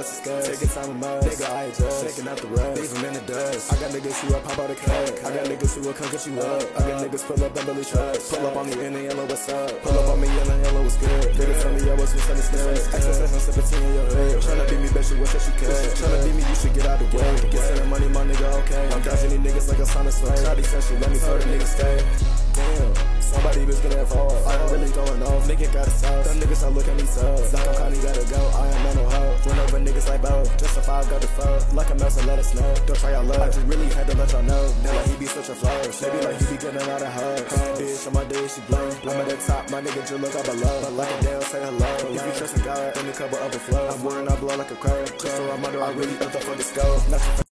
bust a scud. Taking time with mud, nigga, I ain't just shaking out the rust, leave 'em in the dust. I got niggas who will pop out the cut. I got niggas who will come get you up. I got niggas pull up and Billy trucks. Pull up on me in the yellow, what's up? Pull up on me in the yellow, what's good? Niggas tell me I was misunderstood. Access and 17 in your head. Tryna beat me, bet you wish that you could. Tryna beat me, you should get out the way. Get to the money, my nigga, okay. I'm dodging these niggas like a Sonic sway. Shawty said she let me, so the niggas stay. Damn, somebody was good at fall. I am really going off. Nigga got a sauce. Them niggas don't look at me tough. Like I'm Connie, gotta go. I am on no hoe. Run over niggas like Bo. Justify, got the foe. Like a mouse and let us know. Don't try your love. I just really had to let y'all know. They like he be such a flourish. Maybe like he be getting out of her. Bitch, on my day she blow. I'm at the top, my nigga just look up below. But like a down, say hello. If you trust in God, then the cover overflow. I'm wearing, I blow like a crow. Just so I'm under, I really thought the fuck the scope.